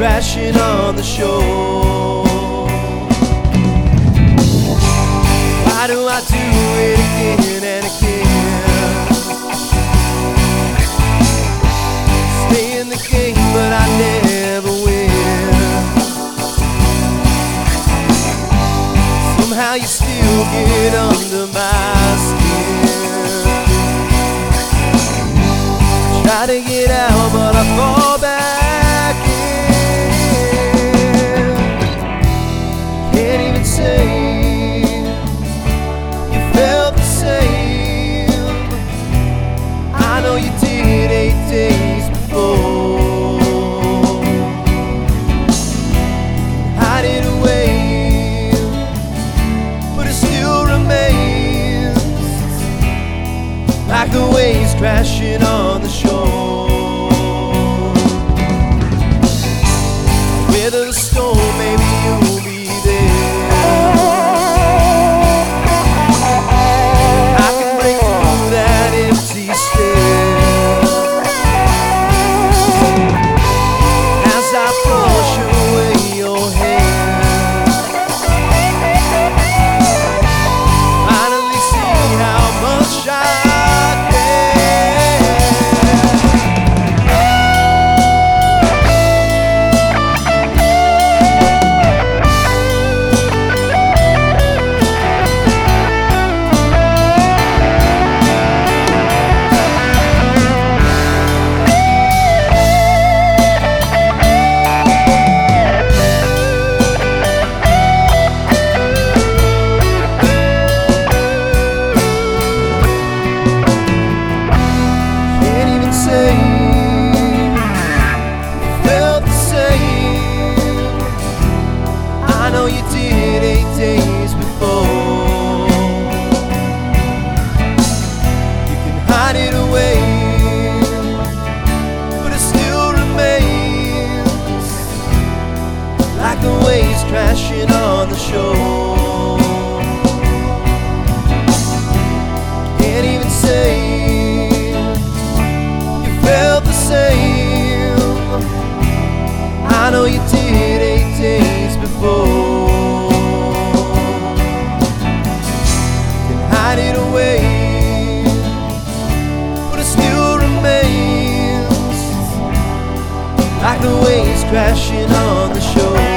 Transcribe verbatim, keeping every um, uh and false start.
crashing on the shore. Why do I do it again and again? Stay in the game but I never win. Somehow you still get under my skin. Try to get out but I fall back in. Can't even say you did eight days before. Hide it away, but it still remains like the waves crashing on the shore. Weather the storm, maybe you'll be there. I can break through that empty stare. Push away your hair. Finally see how much I felt the same. I know you did eight days before. You can hide it away, but it still remains like the waves crashing on the shore. Can't even say felt the same. I know you did eight days before. You can hide it away, but it still remains like the waves crashing on the shore.